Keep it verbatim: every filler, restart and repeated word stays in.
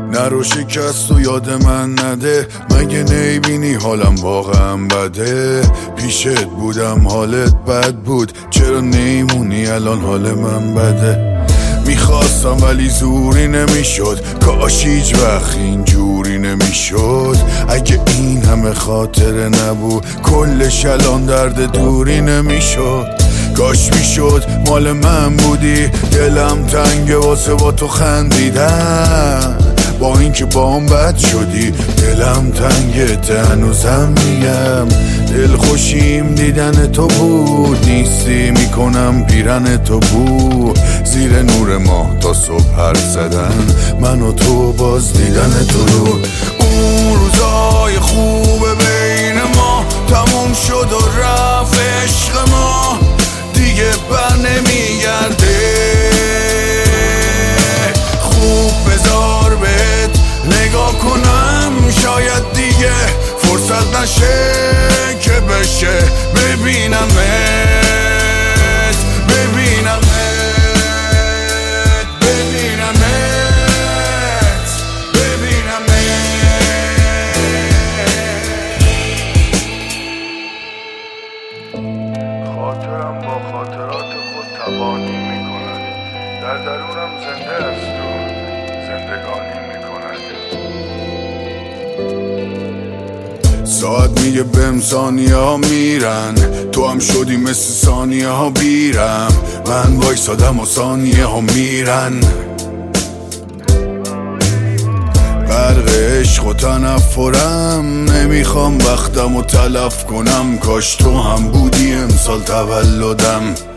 نرو شکست و یاد من نده، مگه نیبینی حالم واقعا بده؟ پیشت بودم حالت بد بود، چرا نیمونی الان حال من بده؟ میخواستم ولی زوری نمیشد، کاش هیچ وقت اینجوری نمیشد. اگه این همه خاطره نبود کلش الان درد دوری نمیشد. کاش میشد مال من بودی، دلم تنگه واسه با تو خندیدن، با اینکه با هم بد شدی دلم تنگه هنوزم میگم دل خوشیم دیدن تو بود، نیستی میکنم پیرن تو بود. زیر نور ماه تا صبح حرف زدن، من و تو باز دیدن تو رو. اون روزای خوب بین ما تموم شد و رفت عشق ما، دیگه بر نمیگرده. خوب بذار بهت نگاه کنم، شاید دیگه فرصت نشه که بشه ببینمت ببینمت ببینمت ببینمت. خاطرم با خاطرات خود تبانی میکند، در درونم زنده است و زندگانی میکند. ساعت میگه بهم ثانیه ها میرن، تو هم شدی مثل ثانیه ها بیرم. من وایسادم و ثانیه ها میرن. غرق عشق و تنفرم، نمیخوام وقتم و تلف کنم. کاش تو هم بودی امسال تولدم.